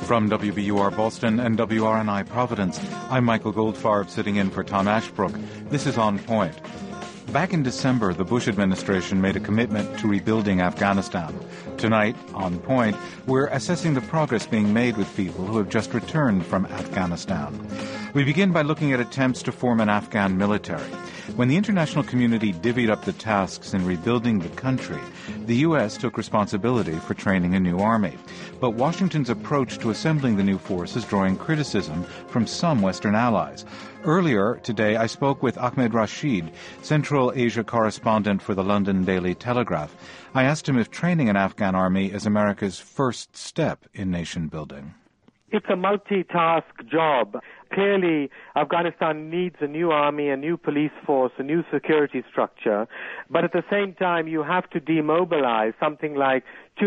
From WBUR Boston and WRNI Providence, I'm Michael Goldfarb sitting in for Tom Ashbrook. This is On Point. Back in December, the Bush administration made a commitment to rebuilding Afghanistan. Tonight, On Point, we're assessing the progress being made with people who have just returned from Afghanistan. We begin by looking at attempts to form an Afghan military. When the international community divvied up the tasks in rebuilding the country, the U.S. took responsibility for training a new army. But Washington's approach to assembling the new force is drawing criticism from some Western allies. Earlier today, I spoke with Ahmed Rashid, Central Asia correspondent for the London Daily Telegraph. I asked him if training an Afghan army is America's first step in nation building. It's a multitask job. Clearly, Afghanistan needs a new army, a new police force, a new security structure. But at the same time, you have to demobilize something like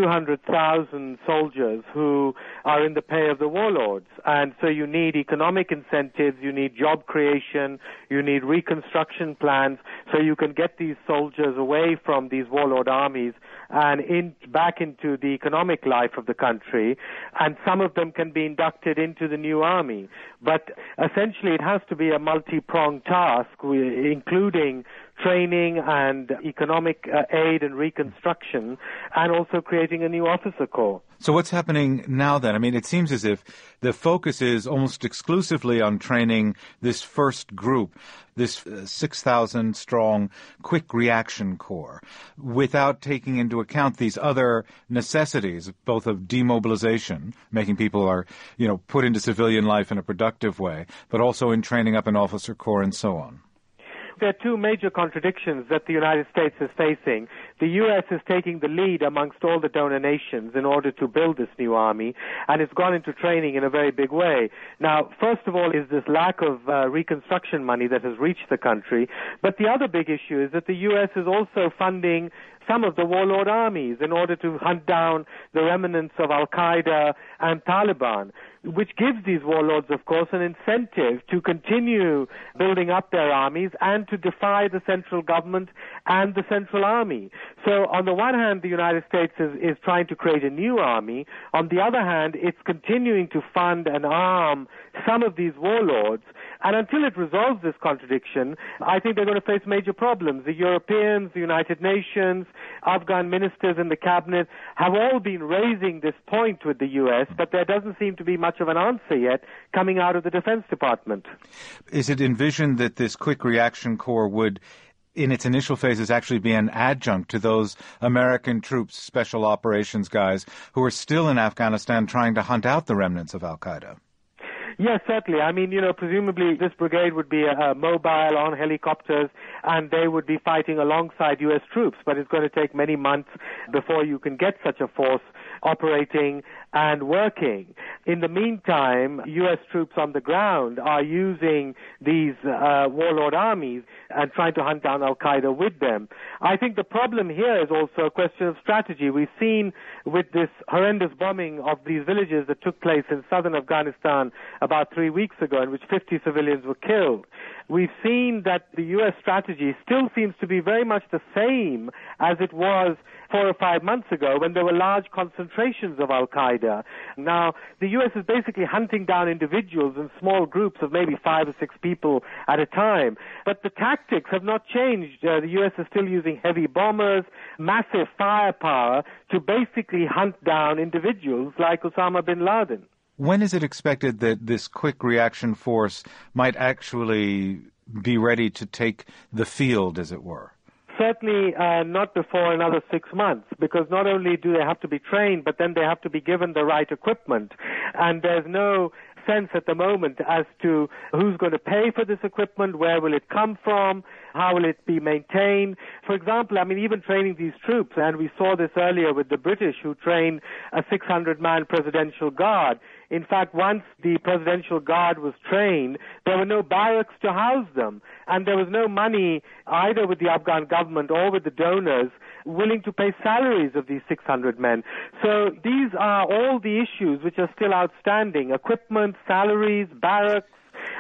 200,000 soldiers who are in the pay of the warlords. And so you need economic incentives, you need job creation, you need reconstruction plans so you can get these soldiers away from these warlord armies and back into the economic life of the country. And some of them can be inducted into the new army. But essentially it has to be a multi-pronged task, including training and economic aid and reconstruction, and also creating a new officer corps. So what's happening now then? I mean, it seems as if the focus is almost exclusively on training this first group, this 6,000-strong quick reaction corps, without taking into account these other necessities, both of demobilization, making people put into civilian life in a productive way, but also in training up an officer corps and so on. There are two major contradictions that the United States is facing. The U.S. is taking the lead amongst all the donor nations in order to build this new army, and it's gone into training in a very big way. Now, first of all is this lack of reconstruction money that has reached the country, but the other big issue is that the U.S. is also funding some of the warlord armies in order to hunt down the remnants of Al-Qaeda and Taliban, which gives these warlords, of course, an incentive to continue building up their armies and to defy the central government and the central army. So on the one hand, the United States is trying to create a new army. On the other hand, it's continuing to fund and arm some of these warlords. And until it resolves this contradiction, I think they're going to face major problems. The Europeans, the United Nations, Afghan ministers in the cabinet have all been raising this point with the U.S., but there doesn't seem to be much of an answer yet coming out of the Defense Department. Is it envisioned that this quick reaction corps would, in its initial phases, actually be an adjunct to those American troops, special operations guys, who are still in Afghanistan trying to hunt out the remnants of Al-Qaeda? Yes, certainly. I mean, presumably this brigade would be mobile on helicopters, and they would be fighting alongside U.S. troops, but it's going to take many months before you can get such a force operating and working. In the meantime, U.S. troops on the ground are using these warlord armies and trying to hunt down Al-Qaeda with them. I think the problem here is also a question of strategy. We've seen with this horrendous bombing of these villages that took place in southern Afghanistan about 3 weeks ago, in which 50 civilians were killed. We've seen that the U.S. strategy still seems to be very much the same as it was 4 or 5 months ago when there were large concentrations of Al-Qaeda. Now, the U.S. is basically hunting down individuals in small groups of maybe 5 or 6 people at a time. But the tactics have not changed. The U.S. is still using heavy bombers, massive firepower to basically hunt down individuals like Osama bin Laden. When is it expected that this quick reaction force might actually be ready to take the field, as it were? Certainly not before another 6 months, because not only do they have to be trained, but then they have to be given the right equipment. And there's no sense at the moment as to who's going to pay for this equipment, where will it come from, how will it be maintained. For example, even training these troops, and we saw this earlier with the British who trained a 600-man presidential guard. In fact, once the presidential guard was trained, there were no barracks to house them, and there was no money either with the Afghan government or with the donors willing to pay salaries of these 600 men. So these are all the issues which are still outstanding: equipment, salaries, barracks,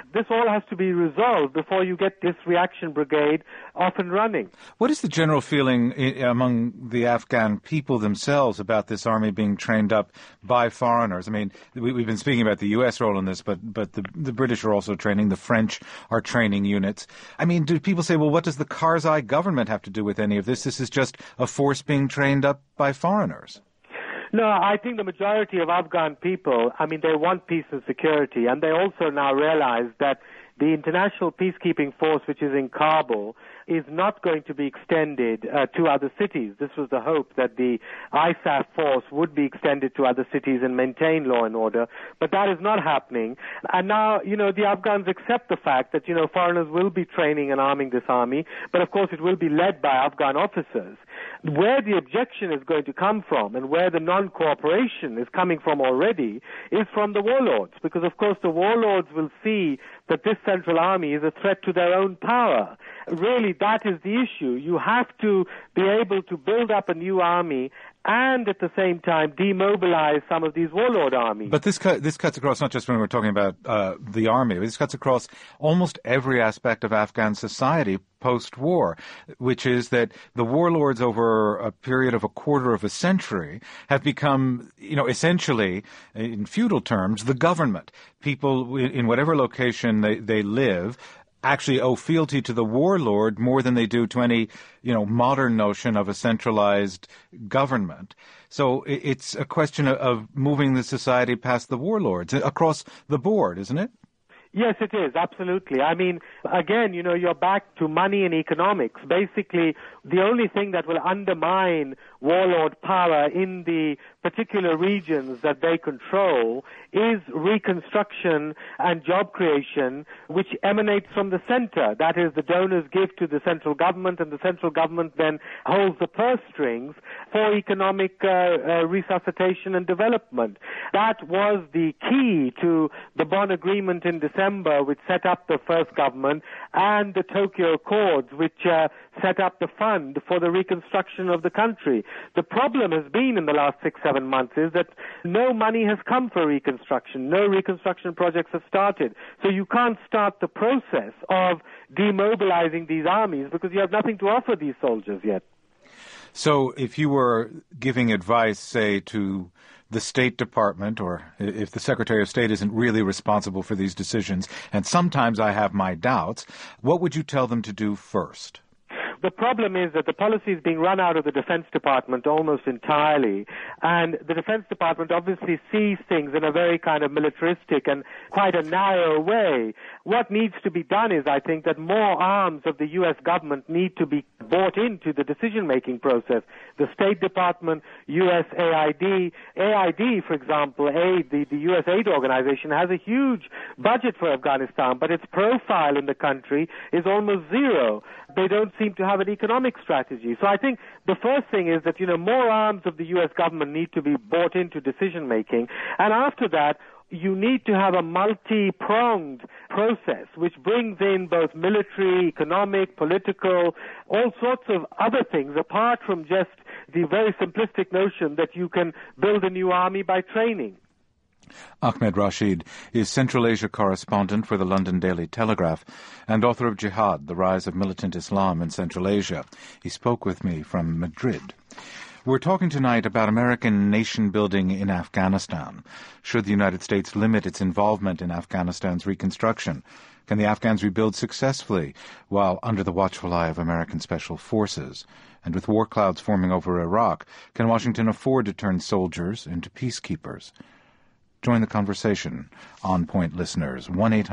this all has to be resolved before you get this reaction brigade off and running. What is the general feeling among the Afghan people themselves about this army being trained up by foreigners? I mean, we've been speaking about the U.S. role in this, but the British are also training. The French are training units. I mean, do people say, well, what does the Karzai government have to do with any of this? This is just a force being trained up by foreigners. No, I think the majority of Afghan people, I mean, they want peace and security, and they also now realize that the international peacekeeping force, which is in Kabul, is not going to be extended to other cities. This was the hope, that the ISAF force would be extended to other cities and maintain law and order, but that is not happening. And now, the Afghans accept the fact that, foreigners will be training and arming this army, but of course it will be led by Afghan officers. Where the objection is going to come from and where the non-cooperation is coming from already is from the warlords, because of course the warlords will see that this central army is a threat to their own power. Really, that is the issue. You have to be able to build up a new army and at the same time demobilize some of these warlord armies. But this cuts across, not just when we're talking about the army, this cuts across almost every aspect of Afghan society post-war, which is that the warlords over a period of a quarter of a century have become, essentially, in feudal terms, the government. People in whatever location they live actually owe fealty to the warlord more than they do to any, modern notion of a centralized government. So it's a question of moving the society past the warlords across the board, isn't it? Yes, it is, absolutely. I mean, again, you're back to money and economics. Basically, the only thing that will undermine warlord power in the particular regions that they control is reconstruction and job creation, which emanates from the center. That is, the donors give to the central government, and the central government then holds the purse strings for economic resuscitation and development. That was the key to the Bonn Agreement in December, which set up the first government, and the Tokyo Accords, which set up the fund for the reconstruction of the country. The problem has been in the last 6-7 months is that no money has come for reconstruction. No reconstruction projects have started. So you can't start the process of demobilizing these armies because you have nothing to offer these soldiers yet. So if you were giving advice, say, to the State Department, or if the Secretary of State isn't really responsible for these decisions, and sometimes I have my doubts, what would you tell them to do first? The problem is that the policy is being run out of the Defense Department almost entirely, and the Defense Department obviously sees things in a very kind of militaristic and quite a narrow way. What needs to be done is, I think, that more arms of the U.S. government need to be brought into the decision-making process. The State Department, USAID, AID, for example, the U.S. aid organization, has a huge budget for Afghanistan, but its profile in the country is almost zero. They don't seem to have an economic strategy. So I think the first thing is that, more arms of the U.S. government need to be brought into decision-making. And after that, you need to have a multi-pronged process which brings in both military, economic, political, all sorts of other things apart from just the very simplistic notion that you can build a new army by training. Ahmed Rashid is Central Asia correspondent for the London Daily Telegraph and author of Jihad, The Rise of Militant Islam in Central Asia. He spoke with me from Madrid. We're talking tonight about American nation-building in Afghanistan. Should the United States limit its involvement in Afghanistan's reconstruction? Can the Afghans rebuild successfully while under the watchful eye of American special forces? And with war clouds forming over Iraq, can Washington afford to turn soldiers into peacekeepers? Join the conversation, On Point listeners,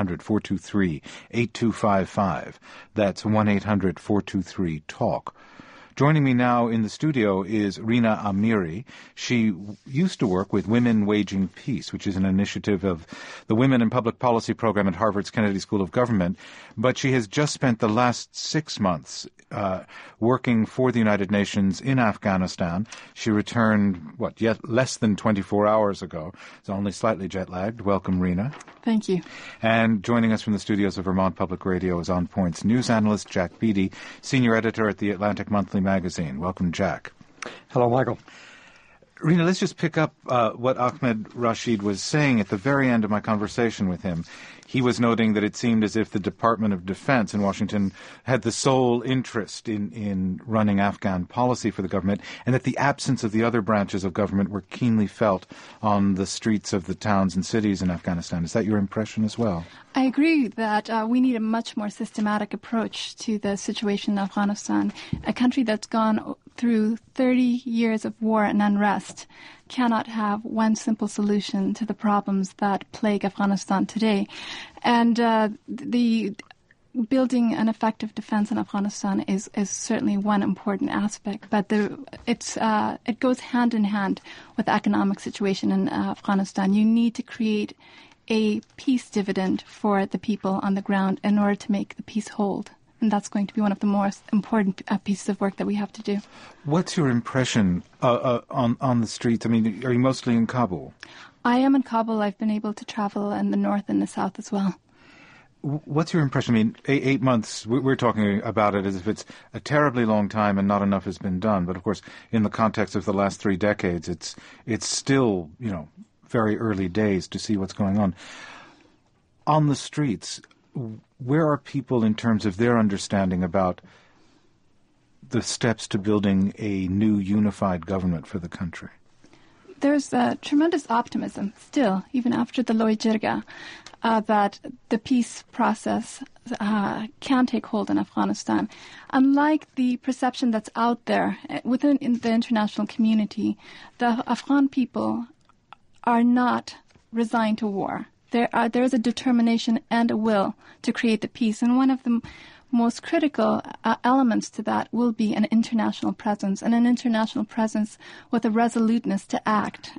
1-800-423-8255. That's 1-800-423-TALK. Joining me now in the studio is Rina Amiri. She used to work with Women Waging Peace, which is an initiative of the Women in Public Policy program at Harvard's Kennedy School of Government. But she has just spent the last 6 months working for the United Nations in Afghanistan. She returned, less than 24 hours ago. So only slightly jet-lagged. Welcome, Rina. Thank you. And joining us from the studios of Vermont Public Radio is On Point's news analyst, Jack Beattie, senior editor at the Atlantic Monthly magazine. Welcome, Jack. Hello, Michael. Rina, let's just pick up what Ahmed Rashid was saying at the very end of my conversation with him. he was noting that it seemed as if the Department of Defense in Washington had the sole interest in running Afghan policy for the government, and that the absence of the other branches of government were keenly felt on the streets of the towns and cities in Afghanistan. Is that your impression as well? I agree that we need a much more systematic approach to the situation in Afghanistan. A country that's gone through 30 years of war and unrest cannot have one simple solution to the problems that plague Afghanistan today. And the building an effective defense in Afghanistan is certainly one important aspect, but it goes hand in hand with the economic situation in Afghanistan. You need to create a peace dividend for the people on the ground in order to make the peace hold. And that's going to be one of the most important pieces of work that we have to do. What's your impression on the streets? I mean, are you mostly in Kabul? I am in Kabul. I've been able to travel in the north and the south as well. What's your impression? I mean, 8 months, we're talking about it as if it's a terribly long time and not enough has been done. But, of course, in the context of the last 3 decades, it's still, very early days to see what's going on. On the streets, where are people in terms of their understanding about the steps to building a new unified government for the country? There's tremendous optimism still, even after the Loy Jirga, that the peace process can take hold in Afghanistan. Unlike the perception that's out there within the international community, the Afghan people are not resigned to war. There is a determination and a will to create the peace, and one of the most critical elements to that will be an international presence, and an international presence with a resoluteness to act.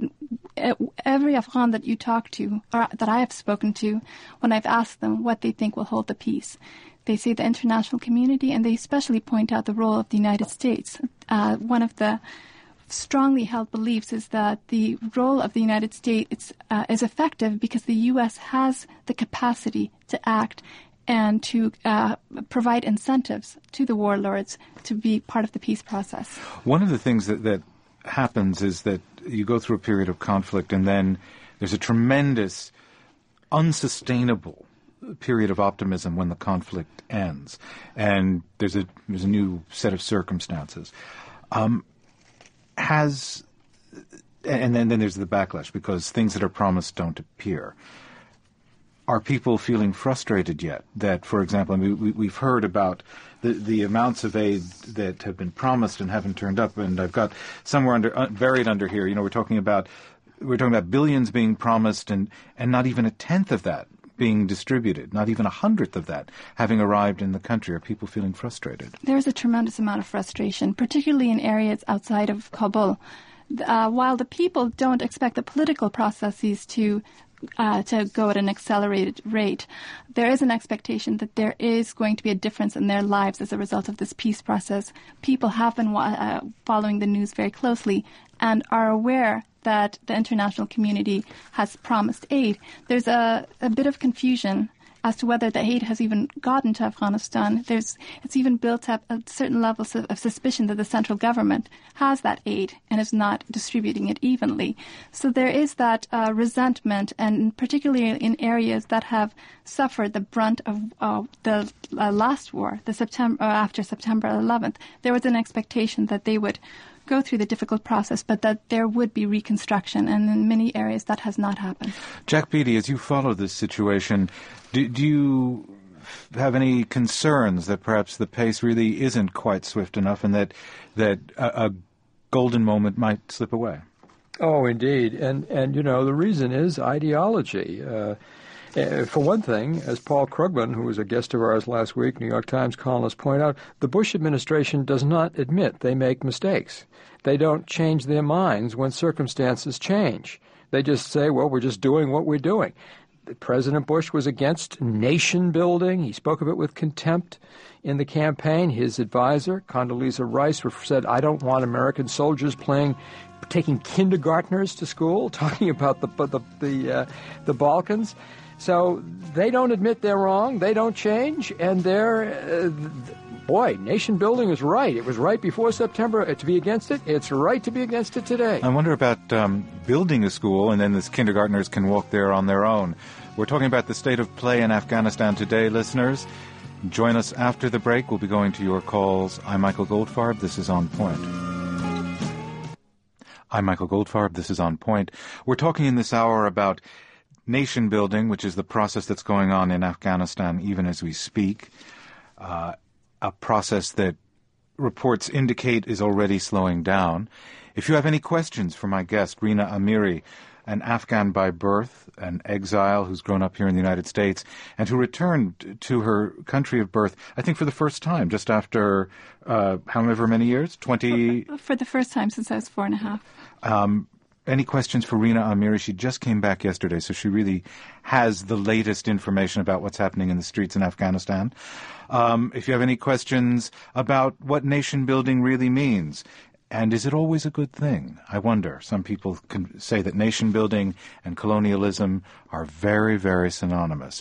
Every Afghan that you talk to, or that I have spoken to, when I've asked them what they think will hold the peace, they say the international community, and they especially point out the role of the United States. One of the strongly held beliefs is that the role of the United States is effective because the U.S. has the capacity to act and to provide incentives to the warlords to be part of the peace process. One of the things that happens is that you go through a period of conflict and then there's a tremendous, unsustainable period of optimism when the conflict ends, and there's a new set of circumstances. And then there's the backlash because things that are promised don't appear. Are people feeling frustrated yet that, for example, we've heard about the amounts of aid that have been promised and haven't turned up, and I've got somewhere buried under here, we're talking about billions being promised and not even a tenth of that being distributed, not even 100th of that having arrived in the country. Are people feeling frustrated? There's a tremendous amount of frustration, particularly in areas outside of Kabul. While the people don't expect the political processes to go at an accelerated rate, there is an expectation that there is going to be a difference in their lives as a result of this peace process. People have been following the news very closely and are aware that the international community has promised aid. There's a bit of confusion as to whether the aid has even gotten to Afghanistan. It's even built up a certain level of suspicion that the central government has that aid and is not distributing it evenly. So there is that resentment, and particularly in areas that have suffered the brunt of the last war, after September 11th, there was an expectation that they would go through the difficult process, but that there would be reconstruction, and in many areas that has not happened. Jack Beattie, as you follow this situation, do you have any concerns that perhaps the pace really isn't quite swift enough and that a golden moment might slip away? Oh, indeed. And the reason is ideology. For one thing, as Paul Krugman, who was a guest of ours last week, New York Times columnist, pointed out, the Bush administration does not admit they make mistakes. They don't change their minds when circumstances change. They just say, well, we're just doing what we're doing. President Bush was against nation building. He spoke of it with contempt in the campaign. His advisor, Condoleezza Rice, said, I don't want American soldiers taking kindergartners to school, talking about the Balkans. So they don't admit they're wrong, they don't change, and they're, nation building is right. It was right before September to be against it. It's right to be against it today. I wonder about building a school, and then the kindergartners can walk there on their own. We're talking about the state of play in Afghanistan today, listeners. Join us after the break. We'll be going to your calls. I'm Michael Goldfarb. This is On Point. I'm Michael Goldfarb. This is On Point. We're talking in this hour about nation building, which is the process that's going on in Afghanistan even as we speak, a process that reports indicate is already slowing down. If you have any questions for my guest, Rina Amiri, an Afghan by birth, an exile who's grown up here in the United States, and who returned to her country of birth, I think for the first time, just after however many years? 20? For the first time since I was 4.5. Any questions for Rina Amiri? She just came back yesterday, so she really has the latest information about what's happening in the streets in Afghanistan. If you have any questions about what nation building really means, and is it always a good thing? I wonder. Some people can say that nation building and colonialism are very, very synonymous.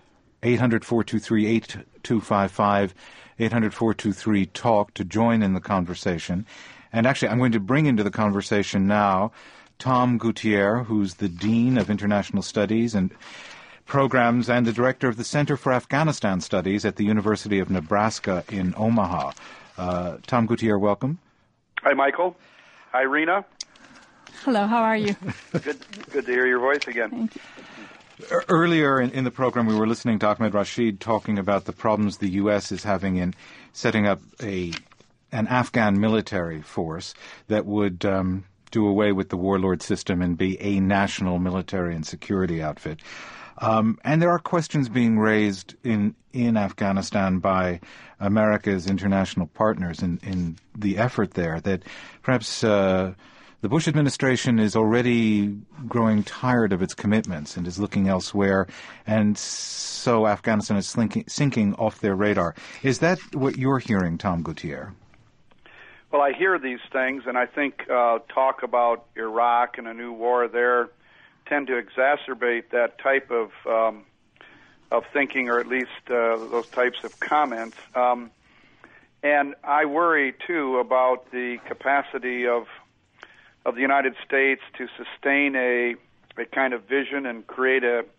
800-423-8255, 800-423-TALK to join in the conversation. And actually, I'm going to bring into the conversation now Tom Gutierrez, who's the Dean of International Studies and Programs and the Director of the Center for Afghanistan Studies at the University of Nebraska in Omaha. Tom Gutierrez, welcome. Hi, Michael. Hi, Rina. Hello, how are you? Good to hear your voice again. Thank you. Earlier in the program, we were listening to Ahmed Rashid talking about the problems the U.S. is having in setting up an Afghan military force that would do away with the warlord system and be a national military and security outfit. And there are questions being raised in Afghanistan by America's international partners in the effort there that perhaps the Bush administration is already growing tired of its commitments and is looking elsewhere, and so Afghanistan is sinking off their radar. Is that what you're hearing, Tom Gutierrez? Well, I hear these things, and I think talk about Iraq and a new war there tend to exacerbate that type of thinking, or at least those types of comments. And I worry, too, about the capacity of the United States to sustain a kind of vision and create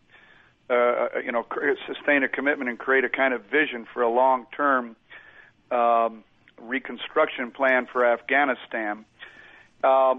sustain a commitment and create a kind of vision for a long-term reconstruction plan for Afghanistan. And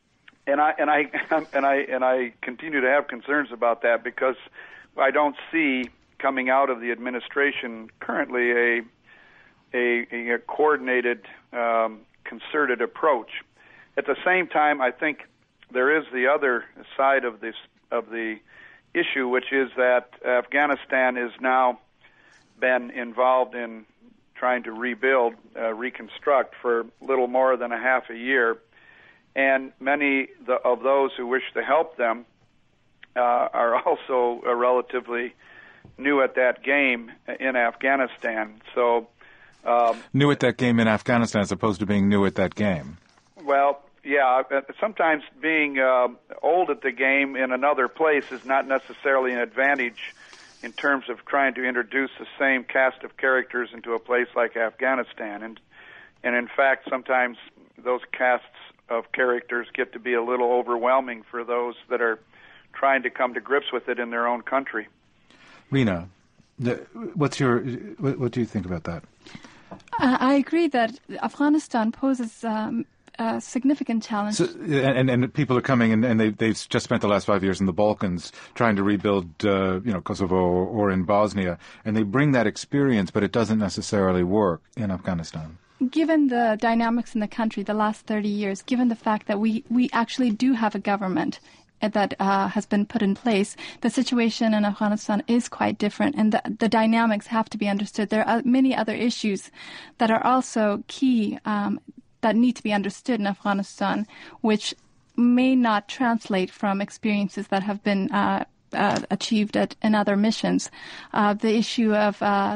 I continue to have concerns about that because I don't see coming out of the administration currently a coordinated, concerted approach. At the same time, I think there is the other side of the issue, which is that Afghanistan has now been involved in trying to rebuild, reconstruct for little more than a half a year. And many of those who wish to help them are also relatively new at that game in Afghanistan. So new at that game in Afghanistan as opposed to being new at that game. Well, yeah, sometimes being old at the game in another place is not necessarily an advantage in terms of trying to introduce the same cast of characters into a place like Afghanistan. And in fact, sometimes those casts of characters get to be a little overwhelming for those that are trying to come to grips with it in their own country. Rina, what do you think about that? I agree that Afghanistan poses a significant challenge. So, and people are coming and they've just spent the last 5 years in the Balkans trying to rebuild, Kosovo or in Bosnia, and they bring that experience, but it doesn't necessarily work in Afghanistan. Given the dynamics in the country the last 30 years, given the fact that we actually do have a government that has been put in place, the situation in Afghanistan is quite different, and the dynamics have to be understood. There are many other issues that are also key that need to be understood in Afghanistan, which may not translate from experiences that have been achieved in other missions. The issue of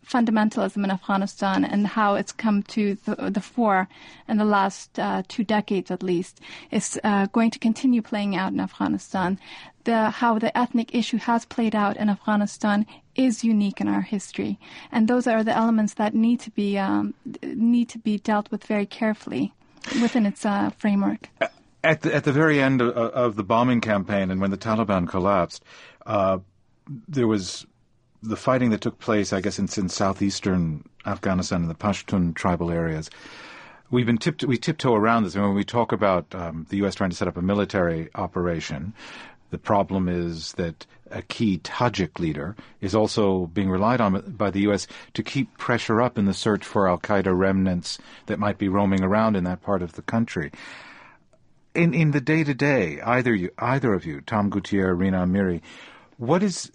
fundamentalism in Afghanistan and how it's come to the fore in the last 2 decades at least is going to continue playing out in Afghanistan. How the ethnic issue has played out in Afghanistan is unique in our history, and those are the elements that need to be dealt with very carefully within its framework. At the very end of the bombing campaign, and when the Taliban collapsed, there was the fighting that took place, I guess, in southeastern Afghanistan in the Pashtun tribal areas. We tiptoe around this. And when we talk about the U.S. trying to set up a military operation, the problem is that a key Tajik leader is also being relied on by the U.S. to keep pressure up in the search for al-Qaeda remnants that might be roaming around in that part of the country. In the day-to-day, either of you, Tom Gutierrez, Rina Amiri, what is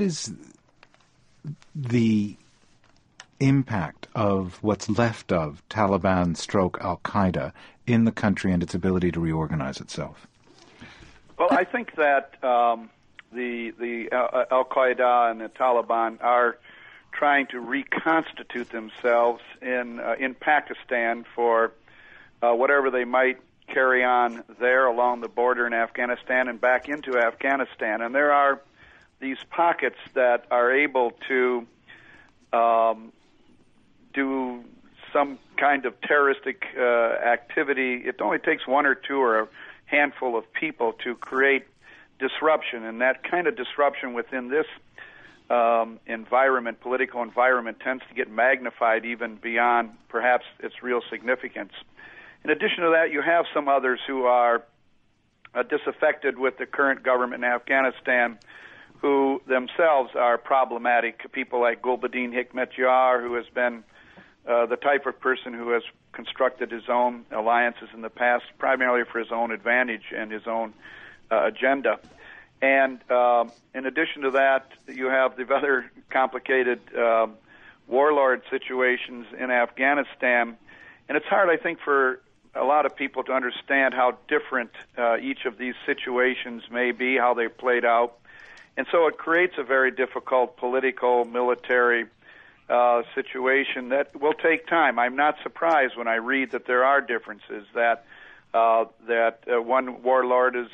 the impact of what's left of Taliban / al-Qaeda in the country and its ability to reorganize itself? Well, I think that the al-Qaeda and the Taliban are trying to reconstitute themselves in Pakistan for whatever they might carry on there along the border in Afghanistan and back into Afghanistan. And there are these pockets that are able to do some kind of terroristic activity. It only takes one or two or a handful of people to create disruption, and that kind of disruption within this political environment, tends to get magnified even beyond perhaps its real significance. In addition to that, you have some others who are disaffected with the current government in Afghanistan, who themselves are problematic. People like Gulbuddin Hekmatyar, who has been the type of person who has constructed his own alliances in the past, primarily for his own advantage and his own agenda. And in addition to that, you have the other complicated warlord situations in Afghanistan. And it's hard, I think, for a lot of people to understand how different each of these situations may be, how they've played out. And so it creates a very difficult political, military situation that will take time. I'm not surprised when I read that there are differences, that one warlord is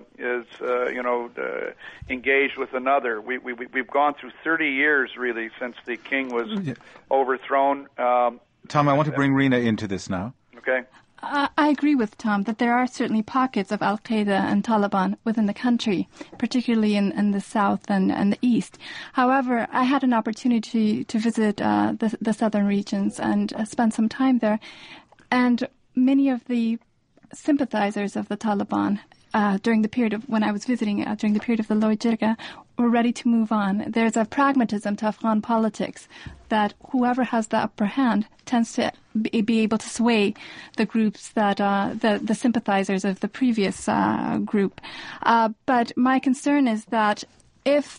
engaged with another. We've gone through 30 years, really, since the king was overthrown. Tom, I want to bring Rina into this now. Okay. I agree with Tom that there are certainly pockets of al-Qaeda and Taliban within the country, particularly in the south and the east. However, I had an opportunity to visit the southern regions and spend some time there, and many of the sympathizers of the Taliban during the period of when I was visiting, during the period of the Loy Jirga, were ready to move on. There's a pragmatism to Afghan politics that whoever has the upper hand tends to be able to sway the groups that the sympathizers of the previous group. But my concern is that if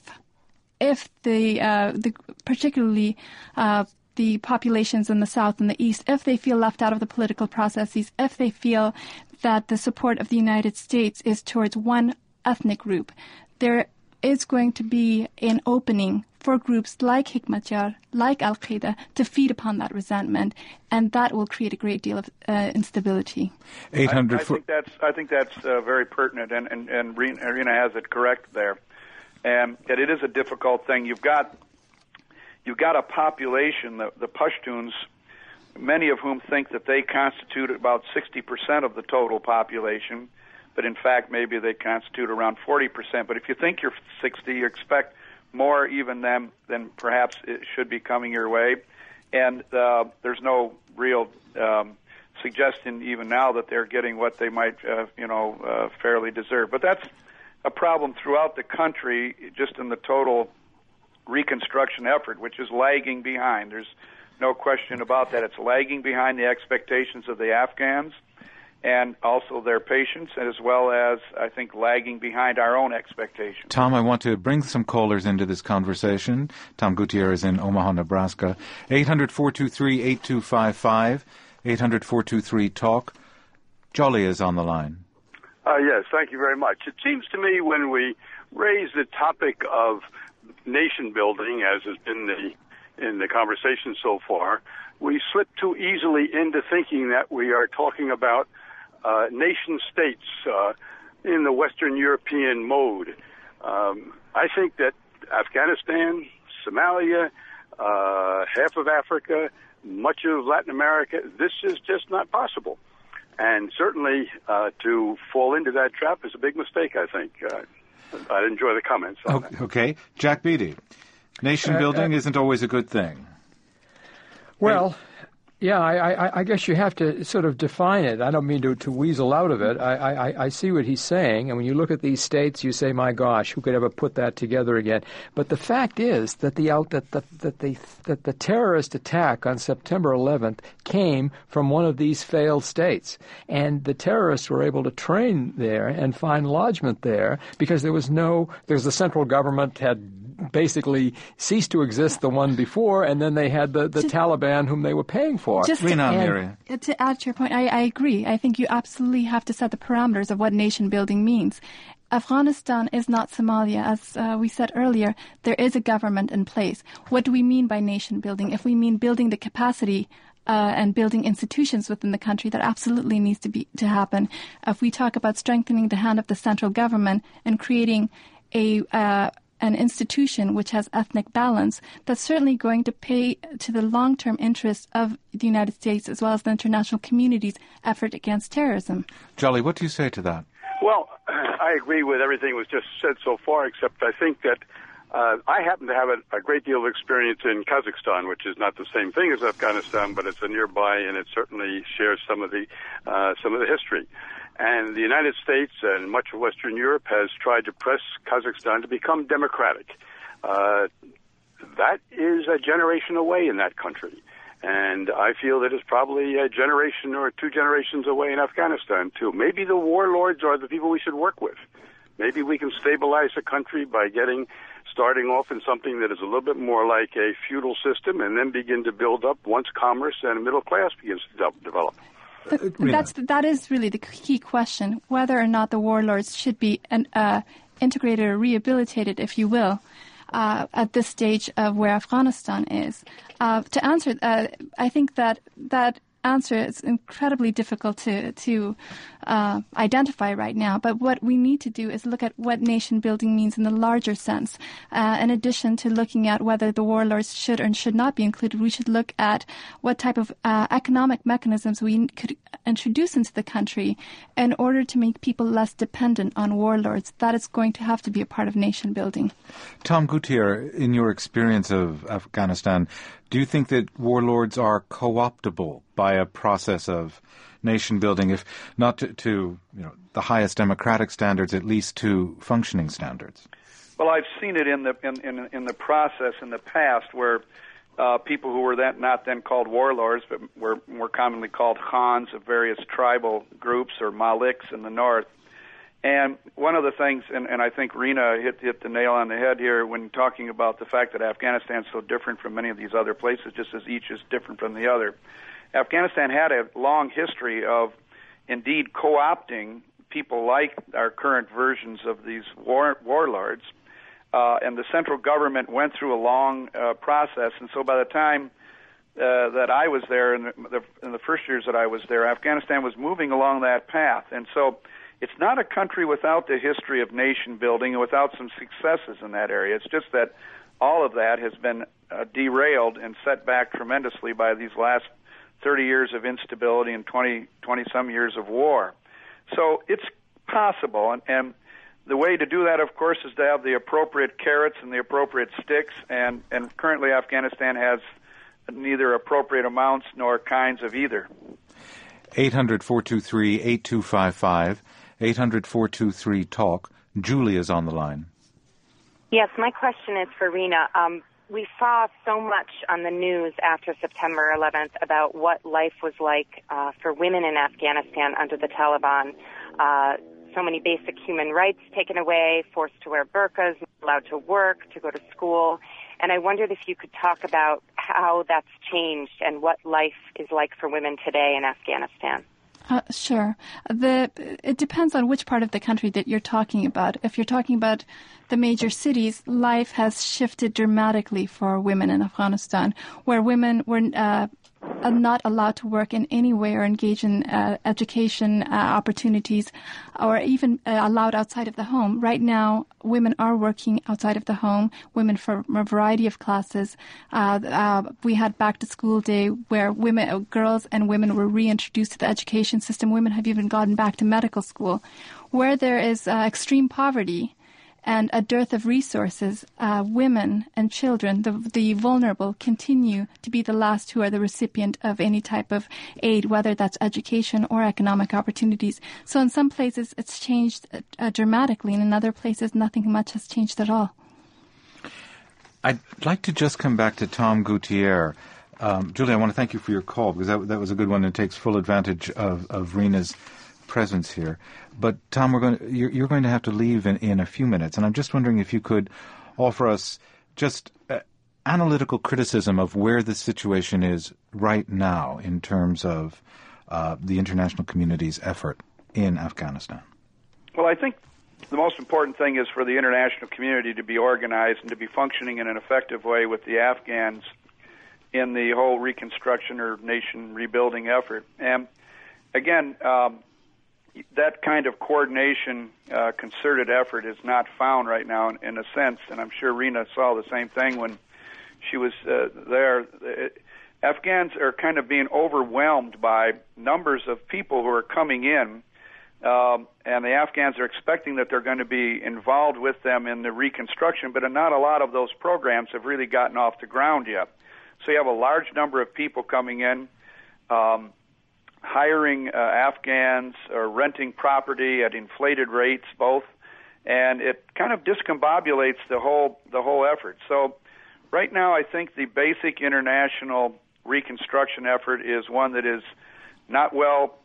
the particularly the populations in the south and the east, if they feel left out of the political processes, if they feel that the support of the United States is towards one ethnic group, there is going to be an opening for groups like Hekmatyar, like al-Qaeda, to feed upon that resentment, and that will create a great deal of instability. I think that's very pertinent, and Rina has it correct there. And it is a difficult thing. You've got a population, the Pashtuns, many of whom think that they constitute about 60% of the total population, but in fact maybe they constitute around 40%. But if you think you're 60, you expect more even than perhaps it should be coming your way. And there's no real suggestion even now that they're getting what they might fairly deserve. But that's a problem throughout the country, just in the total reconstruction effort, which is lagging behind. There's no question about that. It's lagging behind the expectations of the Afghans and also their patients, as well as, I think, lagging behind our own expectations. Tom, I want to bring some callers into this conversation. Tom Gutierrez in Omaha, Nebraska. 800-423-8255, 800-423-TALK. Jolly is on the line. Yes, thank you very much. It seems to me when we raise the topic of nation building, as has been the in the conversation so far, we slip too easily into thinking that we are talking about nation states in the Western European mode. I think that Afghanistan, Somalia, half of Africa, much of Latin America, this is just not possible. And certainly to fall into that trap is a big mistake, I think. I'd enjoy the comments on that. Okay. Jack Beattie, nation building isn't always a good thing. Well, yeah, I guess you have to sort of define it. I don't mean to weasel out of it. I see what he's saying, and when you look at these states, you say, "My gosh, who could ever put that together again?" But the fact is that the terrorist attack on September 11th came from one of these failed states, and the terrorists were able to train there and find lodgment there because the central government had basically ceased to exist, the one before, and then they had the Taliban whom they were paying for. To add to your point, I agree. I think you absolutely have to set the parameters of what nation building means. Afghanistan is not Somalia. As we said earlier, there is a government in place. What do we mean by nation building? If we mean building the capacity and building institutions within the country, that absolutely needs to happen. If we talk about strengthening the hand of the central government and creating an institution which has ethnic balance, that's certainly going to pay to the long-term interests of the United States as well as the international community's effort against terrorism. Jolly, what do you say to that? Well, I agree with everything that was just said so far, except I think that I happen to have a great deal of experience in Kazakhstan, which is not the same thing as Afghanistan, but it's a nearby, and it certainly shares some of the history. And the United States and much of Western Europe has tried to press Kazakhstan to become democratic. That is a generation away in that country. And I feel that it's probably a generation or 2 generations away in Afghanistan, too. Maybe the warlords are the people we should work with. Maybe we can stabilize a country by starting off in something that is a little bit more like a feudal system and then begin to build up once commerce and middle class begins to develop. That is really the key question, whether or not the warlords should be integrated or rehabilitated, if you will, at this stage of where Afghanistan is. To answer, I think that answer is incredibly difficult to identify right now. But what we need to do is look at what nation building means in the larger sense. In addition to looking at whether the warlords should or should not be included, we should look at what type of economic mechanisms we could introduce into the country in order to make people less dependent on warlords. That is going to have to be a part of nation building. Tom Gutierrez, in your experience of Afghanistan, do you think that warlords are co-optable by a process of nation building, if not to the highest democratic standards, at least to functioning standards? Well, I've seen it in the process in the past where people who were not then called warlords, but were more commonly called khans of various tribal groups or maliks in the north. And one of the things, and I think Rena hit the nail on the head here when talking about the fact that Afghanistan is so different from many of these other places, just as each is different from the other. Afghanistan had a long history of indeed co-opting people like our current versions of these warlords, and the central government went through a long process. And so by the time that I was there, in the first years that I was there, Afghanistan was moving along that path. And so it's not a country without the history of nation building and without some successes in that area. It's just that all of that has been derailed and set back tremendously by these last 30 years of instability and 20-some years of war. So it's possible, and the way to do that, of course, is to have the appropriate carrots and the appropriate sticks, and currently Afghanistan has neither appropriate amounts nor kinds of either. 800-423-8255, 800-423-TALK. Julie is on the line. Yes, my question is for Rena. We saw so much on the news after September 11th about what life was like for women in Afghanistan under the Taliban. So many basic human rights taken away, forced to wear burqas, not allowed to work, to go to school. And I wondered if you could talk about how that's changed and what life is like for women today in Afghanistan. Sure. It depends on which part of the country that you're talking about. If you're talking about the major cities, life has shifted dramatically for women in Afghanistan, where women were not allowed to work in any way or engage in education opportunities or even allowed outside of the home. Right now, women are working outside of the home, women from a variety of classes. We had back to school day where girls and women were reintroduced to the education system. Women have even gotten back to medical school. Where there is extreme poverty and a dearth of resources, women and children, the vulnerable, continue to be the last who are the recipient of any type of aid, whether that's education or economic opportunities. So in some places it's changed dramatically, and in other places nothing much has changed at all. I'd like to just come back to Tom Gutierrez. Julie, I want to thank you for your call, because that was a good one and takes full advantage of Rena's presence here. But Tom, you're going to have to leave in a few minutes, and I'm just wondering if you could offer us just analytical criticism of where the situation is right now in terms of the international community's effort in Afghanistan. Well, I think the most important thing is for the international community to be organized and to be functioning in an effective way with the Afghans in the whole reconstruction or nation rebuilding effort. And again, that kind of coordination, concerted effort is not found right now in a sense, and I'm sure Rena saw the same thing when she was there. Afghans are kind of being overwhelmed by numbers of people who are coming in, and the Afghans are expecting that they're going to be involved with them in the reconstruction, but not a lot of those programs have really gotten off the ground yet. So you have a large number of people coming in, hiring Afghans or renting property at inflated rates, both, and it kind of discombobulates the whole effort. So right now I think the basic international reconstruction effort is one that is not well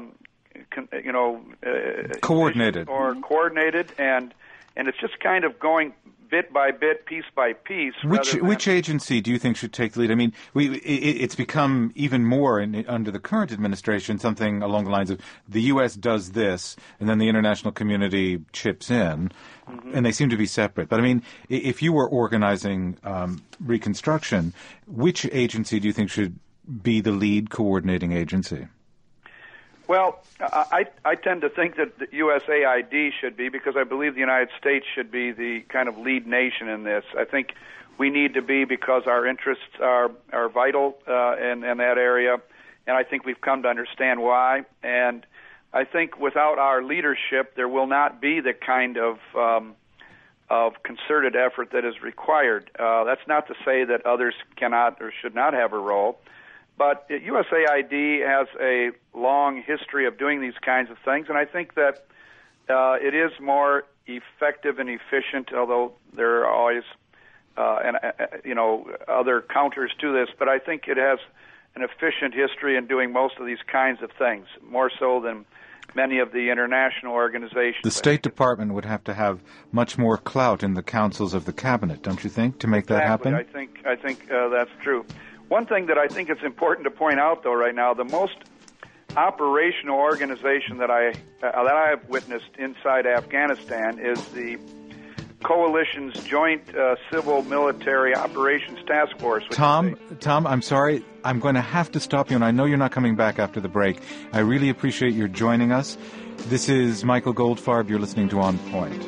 coordinated and it's just kind of going bit by bit, piece by piece. Which agency do you think should take the lead? I mean, it's become even more under the current administration something along the lines of the U.S. does this, and then the international community chips in, and they seem to be separate. But I mean, if you were organizing reconstruction, which agency do you think should be the lead coordinating agency? Well, I tend to think that the USAID should be, because I believe the United States should be the kind of lead nation in this. I think we need to be, because our interests are vital in that area, and I think we've come to understand why. And I think without our leadership, there will not be the kind of concerted effort that is required. That's not to say that others cannot or should not have a role. But USAID has a long history of doing these kinds of things, and I think that it is more effective and efficient, although there are always other counters to this. But I think it has an efficient history in doing most of these kinds of things, more so than many of the international organizations. The State Department would have to have much more clout in the councils of the cabinet, don't you think, to make that happen? I think that's true. One thing that I think it's important to point out, though, right now, the most operational organization that I have witnessed inside Afghanistan is the Coalition's Joint Civil Military Operations Task Force. Tom, I'm sorry. I'm going to have to stop you, and I know you're not coming back after the break. I really appreciate your joining us. This is Michael Goldfarb. You're listening to On Point.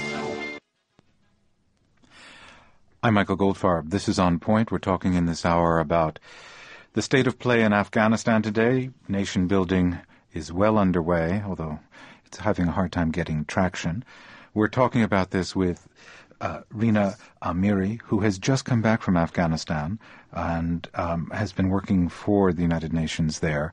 I'm Michael Goldfarb. This is On Point. We're talking in this hour about the state of play in Afghanistan today. Nation building is well underway, although it's having a hard time getting traction. We're talking about this with Rena Amiri, who has just come back from Afghanistan and has been working for the United Nations there.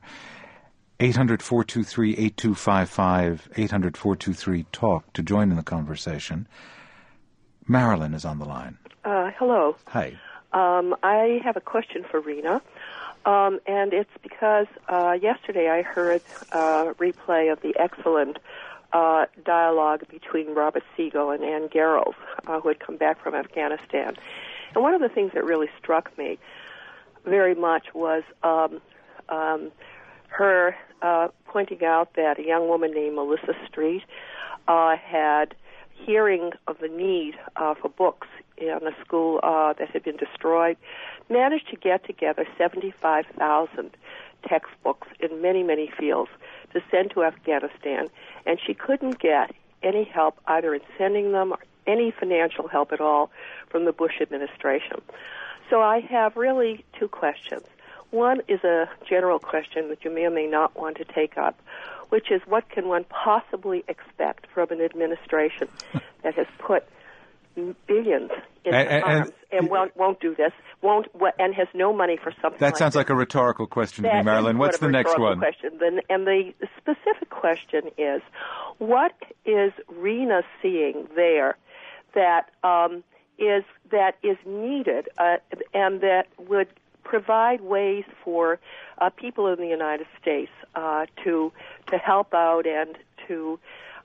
800-423-8255, 800-423-TALK to join in the conversation. Marilyn is on the line. Hello. Hi. I have a question for Rena, and it's because yesterday I heard a replay of the excellent dialogue between Robert Siegel and Ann Garrels, who had come back from Afghanistan. And one of the things that really struck me very much was her pointing out that a young woman named Melissa Street had hearing of the need for books in a school that had been destroyed, managed to get together 75,000 textbooks in many, many fields to send to Afghanistan, and she couldn't get any help either in sending them or any financial help at all from the Bush administration. So I have really two questions. One is a general question that you may or may not want to take up, which is what can one possibly expect from an administration that has put billions into arms and won't do this, and has no money for something that sounds like a rhetorical question to me, Marilyn. What's the next one? And the specific question is, what is Rena seeing there that is needed and that would provide ways for people in the United States to help out and to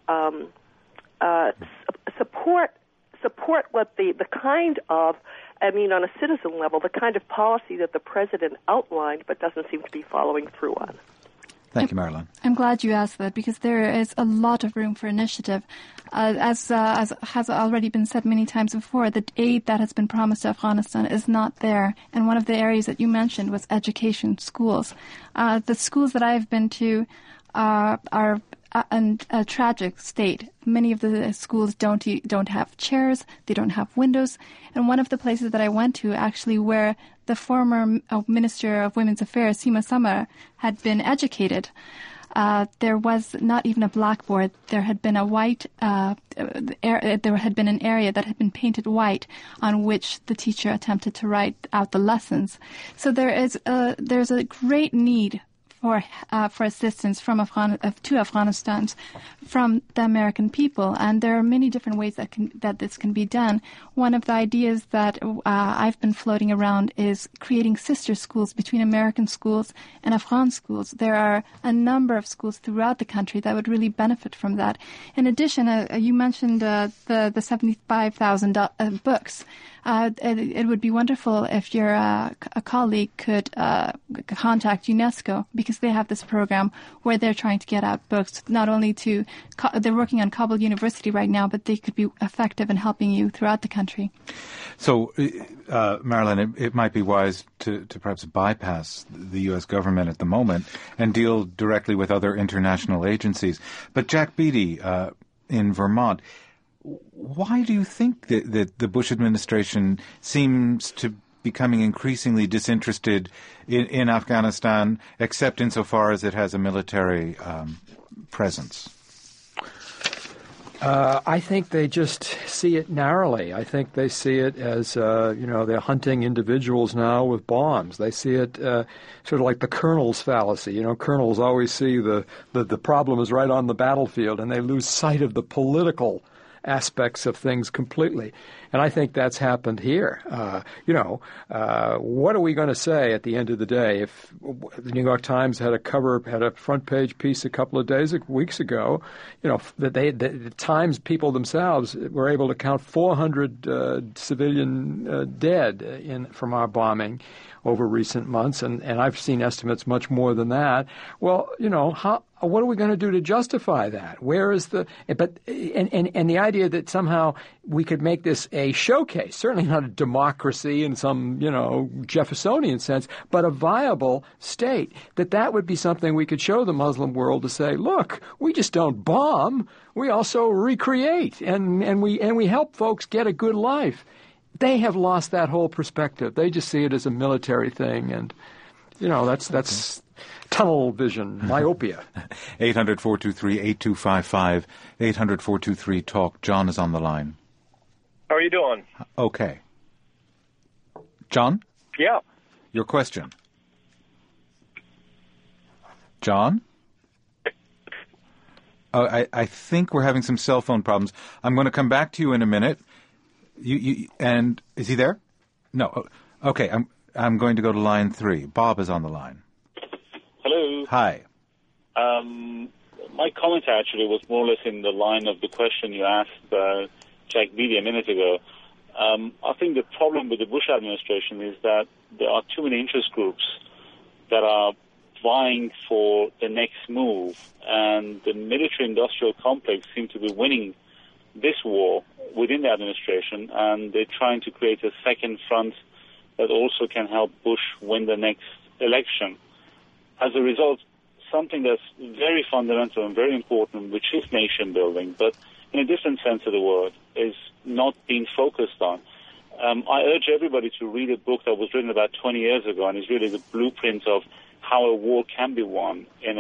support what the kind of, I mean, on a citizen level, the kind of policy that the president outlined but doesn't seem to be following through on. Thank you, Marilyn. I'm glad you asked that because there is a lot of room for initiative. As has already been said many times before, the aid that has been promised to Afghanistan is not there. And one of the areas that you mentioned was education, schools. The schools that I've been to are in a tragic state. Many of the schools don't have chairs, they don't have windows. And one of the places that I went to, actually, where the former Minister of Women's Affairs, Seema Samar, had been educated, there was not even a blackboard. There had been there had been an area that had been painted white on which the teacher attempted to write out the lessons. So there's a great need for assistance to Afghanistan from the American people, and there are many different ways that this can be done. One of the ideas that I've been floating around is creating sister schools between American schools and Afghan schools. There are a number of schools throughout the country that would really benefit from that. In addition, you mentioned the 75,000 books. It would be wonderful if your a colleague could contact UNESCO, because they have this program where they're trying to get out books, not only they're working on Kabul University right now, but they could be effective in helping you throughout the country. So, Marilyn, it might be wise to perhaps bypass the U.S. government at the moment and deal directly with other international agencies. But Jack Beattie in Vermont, why do you think that the Bush administration seems to becoming increasingly disinterested in Afghanistan, except insofar as it has a military presence? I think they just see it narrowly. I think they see it as, they're hunting individuals now with bombs. They see it sort of like the colonel's fallacy. Colonels always see the problem is right on the battlefield, and they lose sight of the political aspects of things completely. And I think that's happened here. What are we going to say at the end of the day? If the New York Times had a front page piece a couple of weeks ago, that the Times people themselves were able to count 400 civilian dead from our bombing over recent months, and I've seen estimates much more than that. Well, what are we going to do to justify that? Where is the the idea that somehow we could make this a showcase, certainly not a democracy in some, Jeffersonian sense, but a viable state, that would be something we could show the Muslim world to say, look, we just don't bomb, we also recreate and we help folks get a good life. They have lost that whole perspective. They just see it as a military thing, and that's tunnel vision, myopia. 800-423-8255, 800-423-TALK. John is on the line. How are you doing? Okay. John? Yeah. Your question. John? I think we're having some cell phone problems. I'm going to come back to you in a minute. And is he there? No. Okay, I'm going to go to line 3. Bob is on the line. Hello. Hi. My comment actually was more or less in the line of the question you asked Jack Beattie a minute ago. I think the problem with the Bush administration is that there are too many interest groups that are vying for the next move, and the military-industrial complex seems to be winning this war within the administration, and they're trying to create a second front that also can help Bush win the next election. As a result, something that's very fundamental and very important, which is nation building, but in a different sense of the word, is not being focused on. I urge everybody to read a book that was written about 20 years ago, and is really the blueprint of how a war can be won in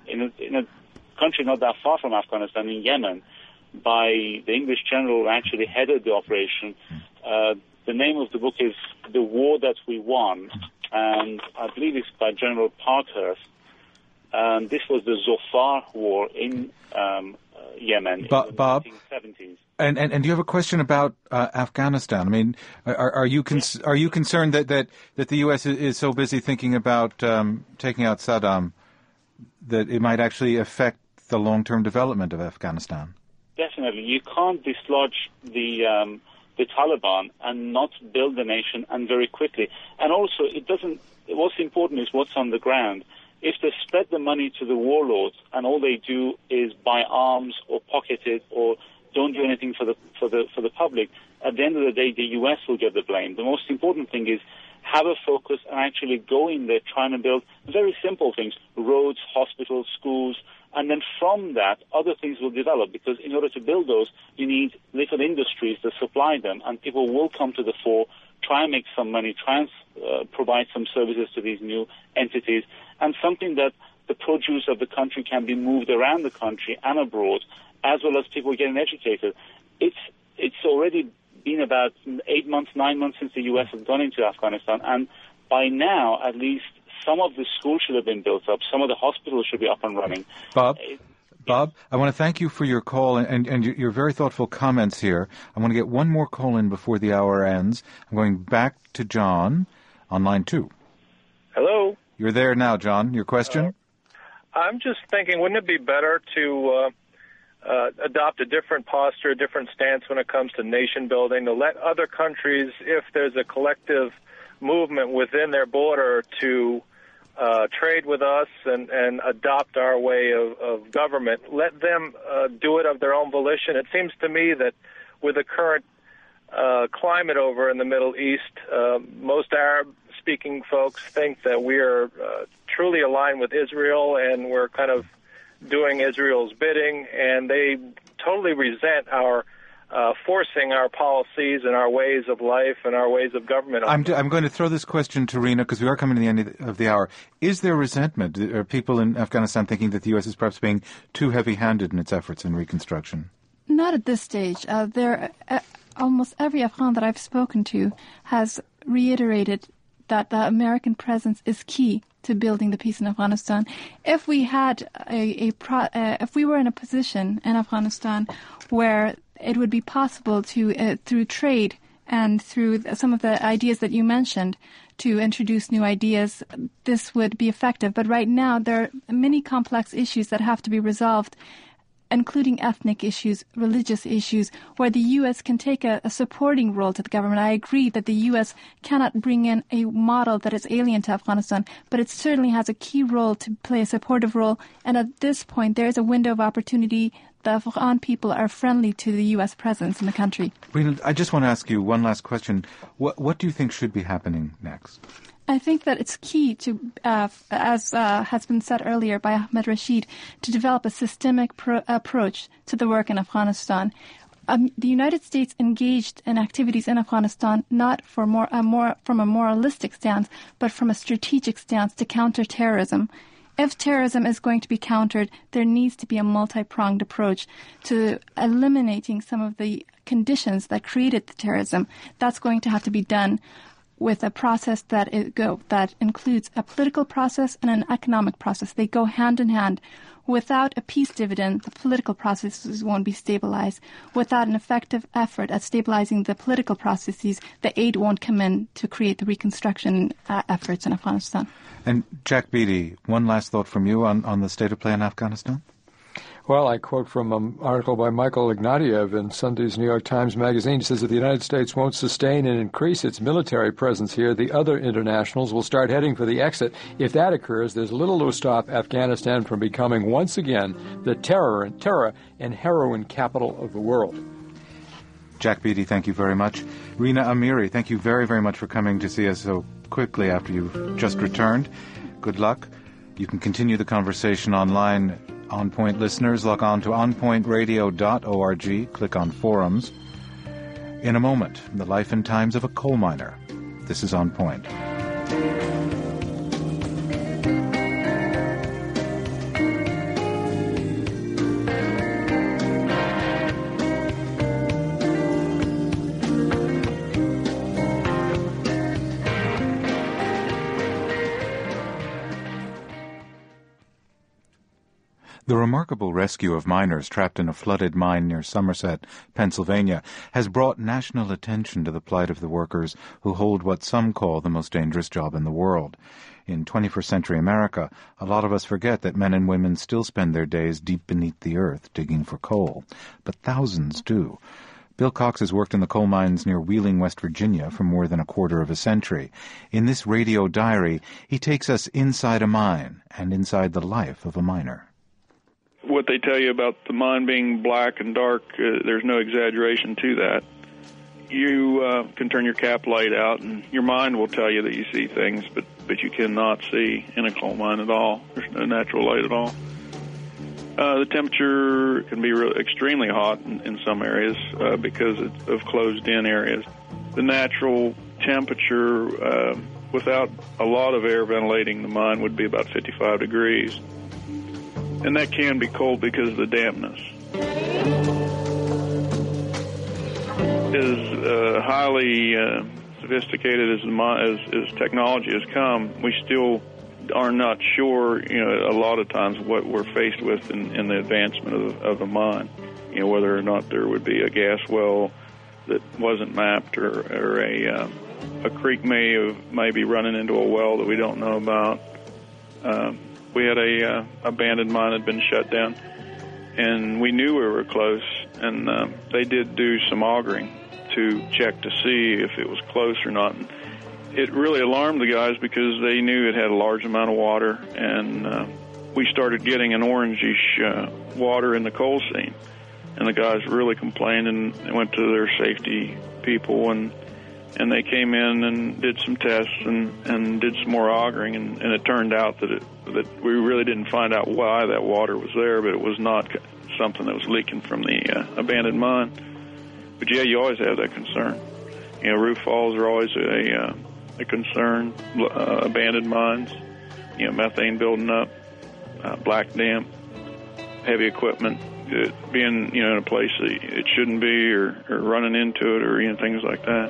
a country not that far from Afghanistan, in Yemen, by the English general who actually headed the operation. The name of the book is The War That We Won, and I believe it's by General Parkhurst. And this was the Zofar War in Yemen in the 1970s. And do you have a question about Afghanistan? I mean, are you concerned that the U.S. is so busy thinking about taking out Saddam that it might actually affect the long-term development of Afghanistan? Definitely, you can't dislodge the Taliban and not build the nation, and very quickly. And also, it doesn't. What's important is what's on the ground. If they spread the money to the warlords and all they do is buy arms or pocket it or don't do anything for the public, at the end of the day, the U.S. will get the blame. The most important thing is have a focus and actually go in there trying to build very simple things, roads, hospitals, schools, and then from that, other things will develop, because in order to build those, you need little industries that supply them, and people will come to the fore, try and make some money, try and provide some services to these new entities, and something that the produce of the country can be moved around the country and abroad, as well as people getting educated. It's already been about 8 months, 9 months since the U.S. has gone into Afghanistan, and by now, at least, some of the schools should have been built up. Some of the hospitals should be up and running. Bob, I want to thank you for your call and your very thoughtful comments here. I want to get one more call in before the hour ends. I'm going back to John on line 2. Hello. You're there now, John. Your question? I'm just thinking, wouldn't it be better to adopt a different posture, a different stance when it comes to nation building, to let other countries, if there's a collective movement within their border to trade with us and adopt our way of government, let them do it of their own volition. It seems to me that with the current climate over in the Middle East, most Arab-speaking folks think that we are truly aligned with Israel, and we're kind of doing Israel's bidding, and they totally resent our forcing our policies and our ways of life and our ways of government. I'm going to throw this question to Rina, because we are coming to the end of the hour. Is there resentment? Are people in Afghanistan thinking that the U.S. is perhaps being too heavy-handed in its efforts in reconstruction? Not at this stage. Almost every Afghan that I've spoken to has reiterated that the American presence is key to building the peace in Afghanistan. If we had if we were in a position in Afghanistan where it would be possible to, through trade and through some of the ideas that you mentioned, to introduce new ideas, this would be effective. But right now, there are many complex issues that have to be resolved, including ethnic issues, religious issues, where the U.S. can take a supporting role to the government. I agree that the U.S. cannot bring in a model that is alien to Afghanistan, but it certainly has a key role to play, a supportive role. And at this point, there is a window of opportunity. The Afghan people are friendly to the U.S. presence in the country. Rina, I just want to ask you one last question. What do you think should be happening next? I think that it's key to, as has been said earlier by Ahmed Rashid, to develop a systemic approach to the work in Afghanistan. The United States engaged in activities in Afghanistan not from a moralistic stance, but from a strategic stance to counter terrorism. If terrorism is going to be countered, there needs to be a multi-pronged approach to eliminating some of the conditions that created the terrorism. That's going to have to be done with a process that includes a political process and an economic process. They go hand in hand. Without a peace dividend, the political processes won't be stabilized. Without an effective effort at stabilizing the political processes, the aid won't come in to create the reconstruction efforts in Afghanistan. And Jack Beatty, one last thought from you on the state of play in Afghanistan? Well, I quote from an article by Michael Ignatieff in Sunday's New York Times Magazine. It says if the United States won't sustain and increase its military presence here, the other internationals will start heading for the exit. If that occurs, there's little to stop Afghanistan from becoming once again the terror and heroin capital of the world. Jack Beatty, thank you very much. Rina Amiri, thank you very, very much for coming to see us so quickly after you've just returned. Good luck. You can continue the conversation online. On Point listeners, log on to onpointradio.org, click on forums. In a moment, the life and times of a coal miner. This is On Point. The remarkable rescue of miners trapped in a flooded mine near Somerset, Pennsylvania, has brought national attention to the plight of the workers who hold what some call the most dangerous job in the world. In 21st century America, a lot of us forget that men and women still spend their days deep beneath the earth digging for coal, but thousands do. Bill Cox has worked in the coal mines near Wheeling, West Virginia for more than a quarter of a century. In this radio diary, he takes us inside a mine and inside the life of a miner. What they tell you about the mine being black and dark, there's no exaggeration to that. You can turn your cap light out, and your mind will tell you that you see things, but you cannot see in a coal mine at all. There's no natural light at all. The temperature can be extremely hot in some areas because of closed-in areas. The natural temperature, without a lot of air ventilating the mine, would be about 55 degrees. And that can be cold because of the dampness. As highly sophisticated as technology has come, we still are not sure, a lot of times what we're faced with in the advancement of a mine. Whether or not there would be a gas well that wasn't mapped, or a creek may be running into a well that we don't know about. We had a abandoned mine that had been shut down, and we knew we were close, and they did do some augering to check to see if it was close or not. And it really alarmed the guys because they knew it had a large amount of water, and we started getting an orangish water in the coal seam, and the guys really complained and went to their safety people, and they came in and did some tests and did some more augering, and it turned out that we really didn't find out why that water was there, but it was not something that was leaking from the abandoned mine. But yeah, you always have that concern. Roof falls are always a concern. Abandoned mines, methane building up, black damp, heavy equipment being in a place that it shouldn't be, or running into it, or things like that.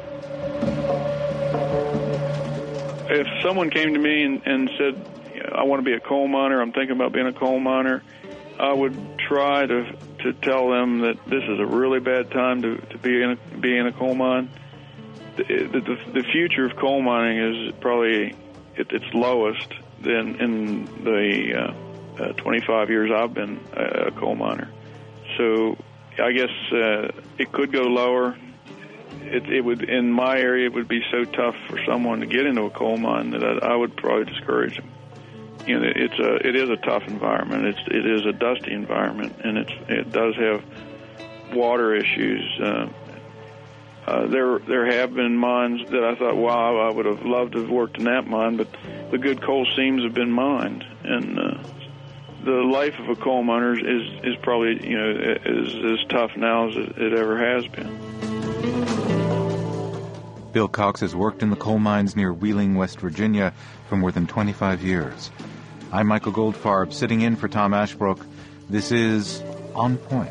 If someone came to me and said, I want to be a coal miner, I'm thinking about being a coal miner, I would try to tell them that this is a really bad time to be in a coal mine. The future of coal mining is probably at its lowest than in the 25 years I've been a coal miner. So I guess it could go lower. It would, in my area, it would be so tough for someone to get into a coal mine that I would probably discourage them. It is a tough environment. It is a dusty environment, and it does have water issues. There have been mines that I thought, wow, I would have loved to have worked in that mine, but the good coal seams have been mined, and the life of a coal miner is probably is as tough now as it ever has been. Bill Cox has worked in the coal mines near Wheeling, West Virginia for more than 25 years. I'm Michael Goldfarb, sitting in for Tom Ashbrook. This is On Point.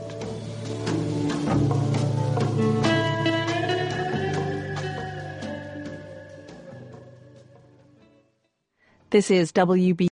This is WB.